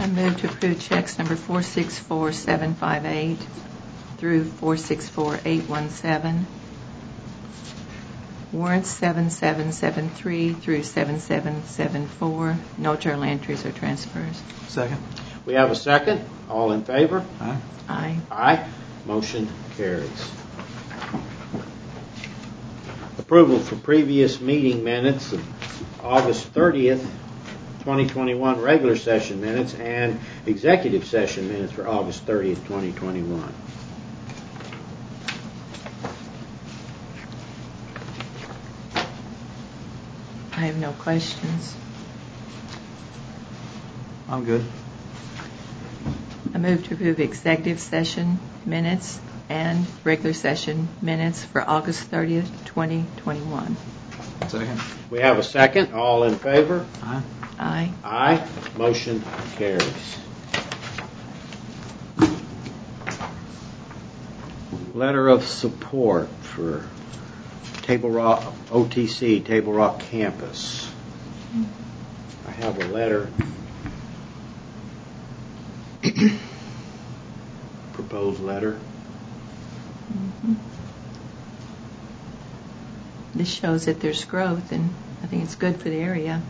I move to approve checks number 464758 through 464817, warrants 7773 through 7774. No journal entries or transfers. Second. We have a second. All in favor? Aye. Aye. Aye. Motion carries. Approval for previous meeting minutes of August 30th, 2021 regular session minutes and executive session minutes for August 30th, 2021. I have no questions. I'm good. I move to approve executive session minutes and regular session minutes for August 30th, 2021. Second. We have a second. All in favor? Aye. Aye. Aye. Motion carries. Letter of support for Table Rock OTC, Table Rock campus. I have a letter. Proposed letter. Mm-hmm. This shows that there's growth, and I think it's good for the area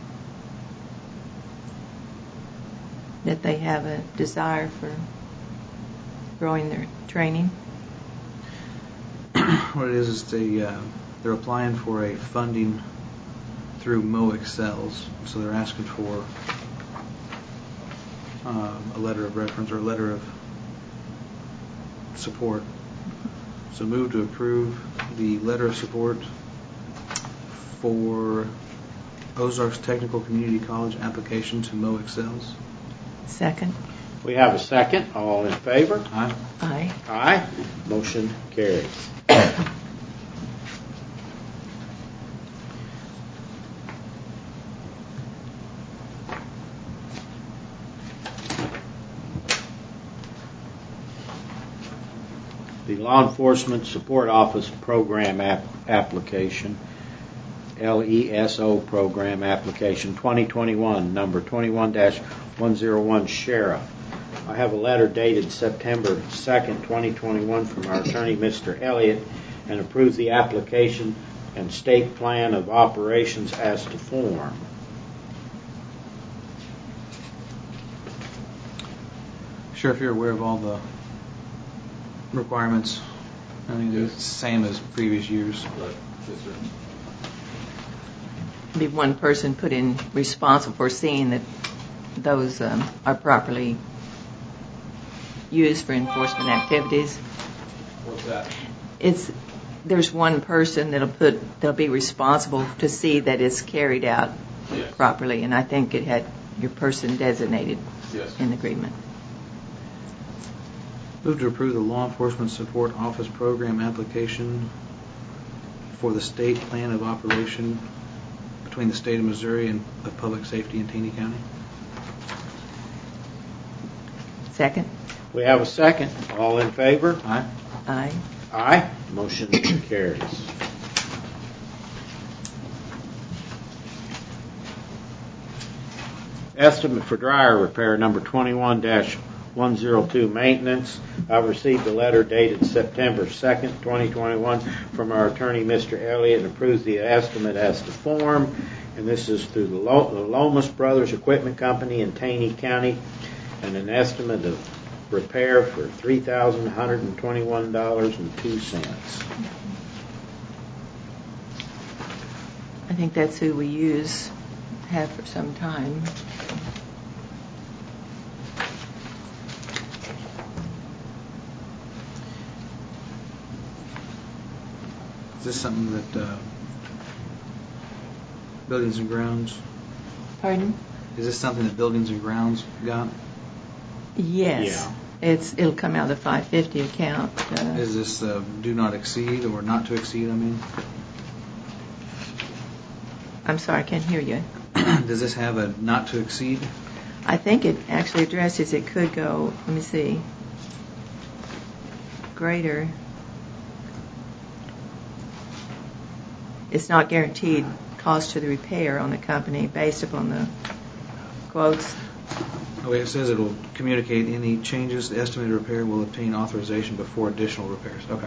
that they have a desire for growing their training. What it is they're applying for a funding through MoExcels, so they're asking for a letter of reference or a letter of support. So move to approve the letter of support for Ozarks Technical Community College application to MoExcels. Second. We have a second. All in favor? Aye. Aye. Aye. Motion carries. The Law Enforcement Support Office Program application, LESO Program application 2021, number 21-101, Sheriff. I have a letter dated September 2nd, 2021 from our attorney, Mr. Elliott, and approves the application and state plan of operations as to form. Sheriff, you're aware of all the requirements. I think it's the same as previous years. Be one person put in responsible for seeing that those are properly used for enforcement activities. What's that? There's one person that'll be responsible to see that it's carried out properly, and I think it had your person designated in the agreement. Move to approve the Law Enforcement Support Office Program application for the state plan of operation between the state of Missouri and of Public Safety in Taney County. Second. We have a second. All in favor? Aye. Aye. Aye. Motion carries. Estimate for dryer repair number 21-102 maintenance. I've received a letter dated September 2nd, 2021 from our attorney, Mr. Elliott, and approves the estimate as to form. And this is through the Lomas Brothers Equipment Company in Taney County, and an estimate of repair for $3,121.02. I think that's who we have for some time. Is this something that Buildings and Grounds? Pardon? Is this something that Buildings and Grounds got? Yes. Yeah. It'll come out of the 550 account. Is this do not exceed or not to exceed, I mean? I'm sorry, I can't hear you. Does this have a not to exceed? I think it actually addresses it could go, let me see, greater. It's not guaranteed cost to the repair on the company based upon the quotes Oh, it says it'll communicate any changes. The estimated repair will obtain authorization before additional repairs. Okay.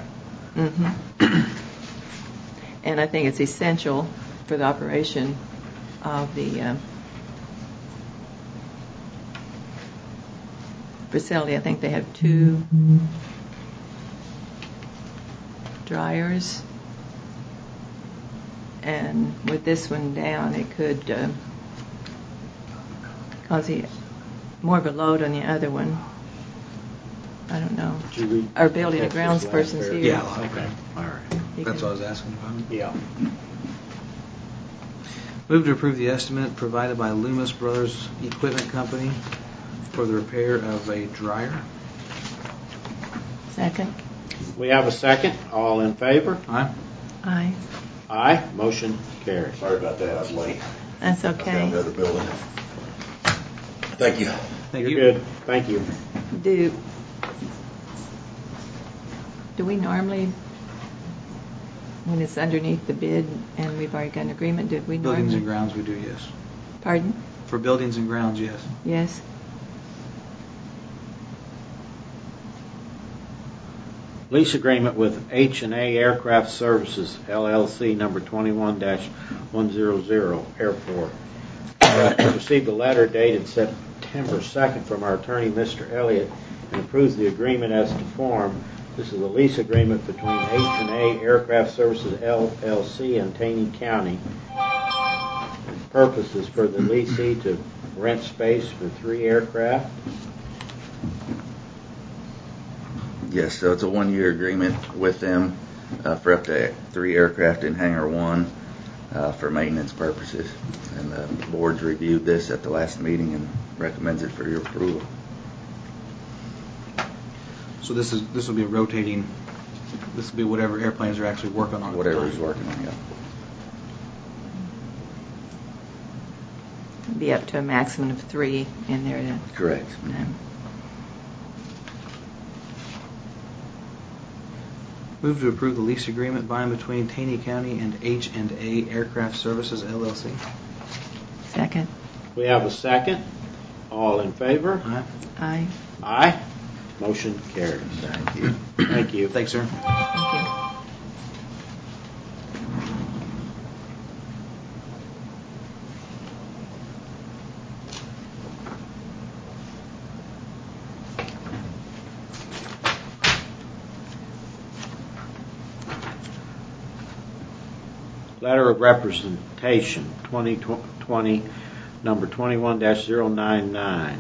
And I think it's essential for the operation of the facility. I think they have 2 dryers, and with this one down, it could cause more of a load on the other one. I don't know. Our building and grounds person's here. Yeah. Okay. All right. That's what I was asking about. Yeah. Move to approve the estimate provided by Loomis Brothers Equipment Company for the repair of a dryer. Second. We have a second. All in favor? Aye. Aye. Aye. Motion carries. Sorry about that, I was late. That's I was down okay. the other building. Thank you. Thank You're you. good. Thank you. Do we normally, when it's underneath the bid and we've already got an agreement, did we Buildings and normally? grounds, we do, yes. Pardon? For buildings and grounds, yes. Yes. Lease agreement with H&A Aircraft Services, LLC, number 21-100, Airport. I received a letter dated September 2nd from our attorney, Mr. Elliott, and approves the agreement as to form. This is a lease agreement between H&A Aircraft Services, LLC, and Taney County. The purpose is for the leasee to rent space for 3 aircraft. Yes, so it's a 1-year agreement with them for up to 3 aircraft in Hangar 1 for maintenance purposes. And the board's reviewed this at the last meeting and recommends it for your approval. So this will be a rotating. This will be whatever airplanes are actually working on. Whatever he's working on, yeah. Be up to a maximum of 3 in there. Correct. Move to approve the lease agreement by and between Taney County and H&A Aircraft Services, LLC. Second. We have a second. All in favor? Aye. Aye. Aye. Motion carries. Thank you. Thank you. Thanks, sir. Thank you. Letter of representation, 2020, number 21-099.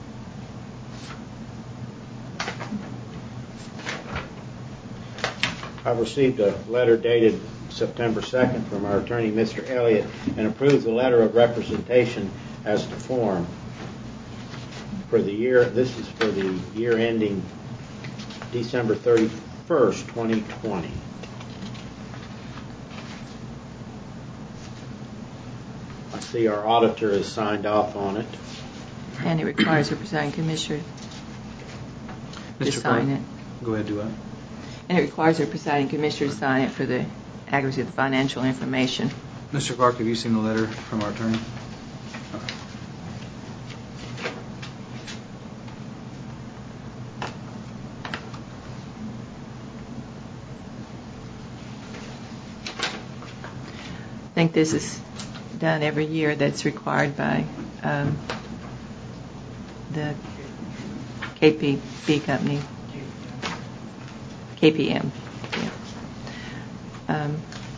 I received a letter dated September 2nd from our attorney, Mr. Elliott, and approves the letter of representation as to form for the year. This is for the year ending December 31st, 2020. I see our auditor has signed off on it. And it requires the presiding commissioner to sign it. Go ahead, do what? And it requires the presiding commissioner to sign it for the accuracy of the financial information. Mr. Clark, have you seen the letter from our attorney? Okay. I think this is done every year. That's required by the KPB company. KPM. Yeah.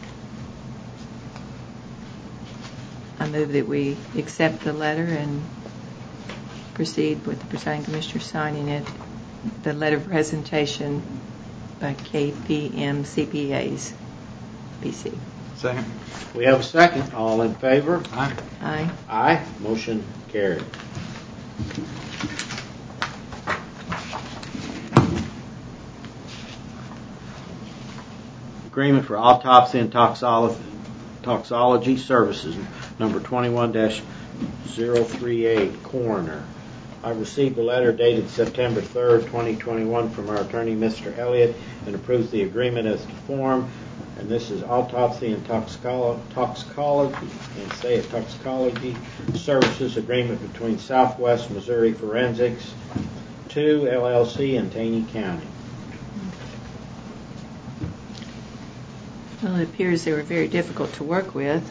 I move that we accept the letter and proceed with the presiding commissioner signing it. The letter of presentation by KPM CPAs, PC. Second. We have a second. All in favor? Aye. Aye. Aye. Motion carried. Agreement for autopsy and toxology services, number 21-038, coroner. I received a letter dated September 3rd, 2021 from our attorney, Mr. Elliott, and approves the agreement as to form. And this is autopsy and toxicology services agreement between Southwest Missouri Forensics 2 LLC and Taney County. Well, it appears they were very difficult to work with.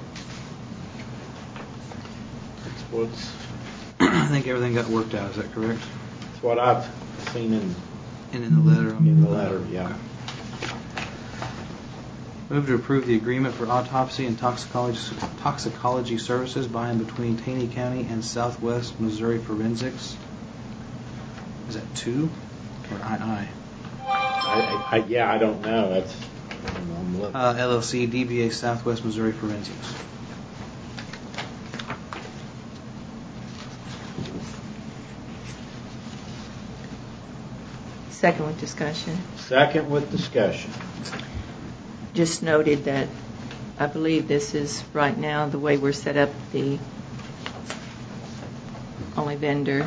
That's what's I think everything got worked out. Is that correct? that's what I've seen in And in the letter? the letter. Yeah. Okay. Move to approve the agreement for autopsy and toxicology services by and between Taney County and Southwest Missouri Forensics. Is that 2 or II? I don't know. That's I'm looking. LLC, DBA Southwest Missouri Forensics. Second with discussion. Second with discussion. Just noted that I believe this is right now the way we're set up, the only vendor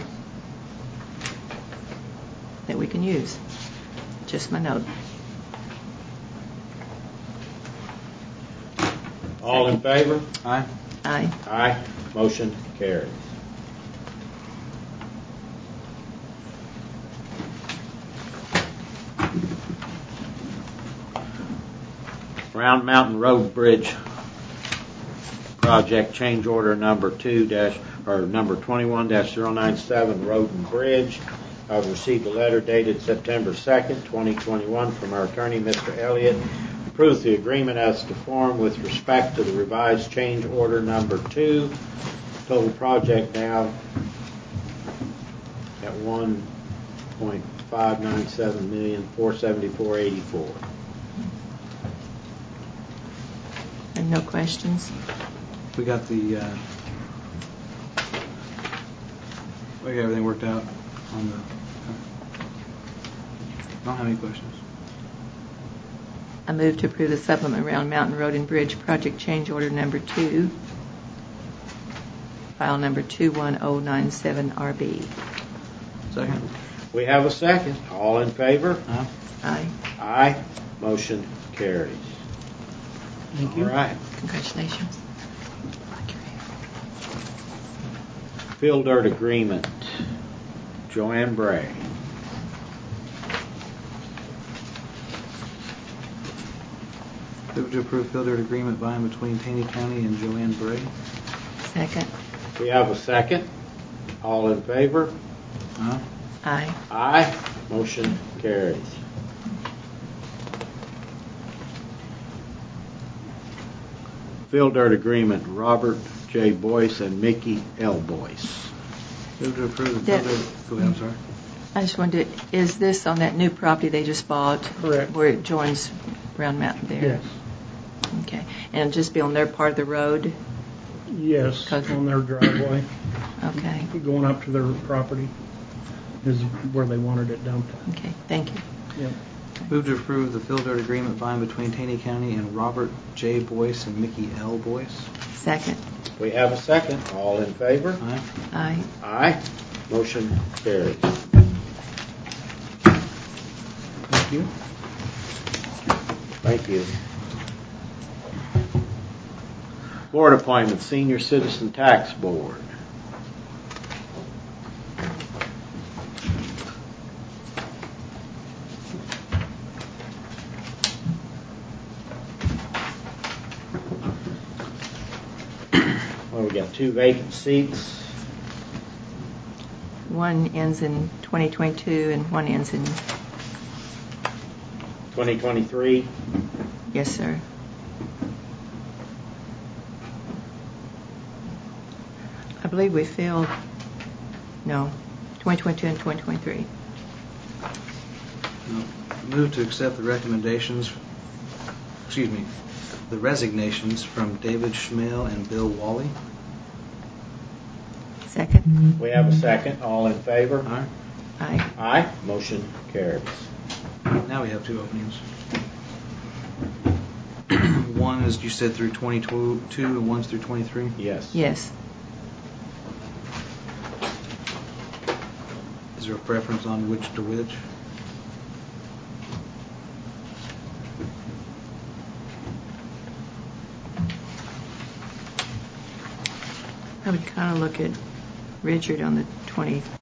that we can use. Just my note. All in favor? Aye. Aye. Aye. Motion carries. Round Mountain Road Bridge project change order number 21-097 Road and Bridge. I've received a letter dated September 2nd, 2021 from our attorney, Mr. Elliott. Approves the agreement as to form with respect to the revised change order number 2. Total project now at $1.597,474,84. And no questions? We got we got everything worked out on the. I don't have any questions. I move to approve the supplement Round Mountain Road and Bridge project change order number 2, file number 21097RB. Second. We have a second. All in favor? Aye. Aye. Aye. Motion carries. Thank you. All right. Congratulations. Field dirt agreement. Joanne Bray. Move to approve field dirt agreement by and between Taney County and Joanne Bray. Second. We have a second. All in favor? Aye. Aye. Aye. Motion carries. Field dirt agreement, Robert J. Boyce and Mickey L. Boyce. Move to approve the That- field dirt. Go ahead, I'm sorry. I just wondered, is this on that new property they just bought? Correct. Where it joins Round Mountain there? Yes. Okay. And it'll just be on their part of the road? Yes, on their driveway, Okay. going up to their property is where they wanted it dumped. Okay. Thank you. Yep. Move to approve the field dirt agreement by and between Taney County and Robert J. Boyce and Mickey L. Boyce. Second. We have a second. All in favor? Aye. Aye. Aye. Motion carries. Thank you. Thank you. Board appointment, Senior Citizen Tax Board. Well, we got 2 vacant seats. One ends in 2022 and one ends in, 2023. yes, sir. I believe we filled, no, 2022 and 2023. No. Move to accept the the resignations from David Schmale and Bill Wally. Second. We have a second. All in favor? Aye. Aye. Aye. Motion carries. Now we have 2 openings. One is, you said, through 22 and one's through 23? Yes. Yes. Is there a preference on which to which? would kind of look at Richard on the 20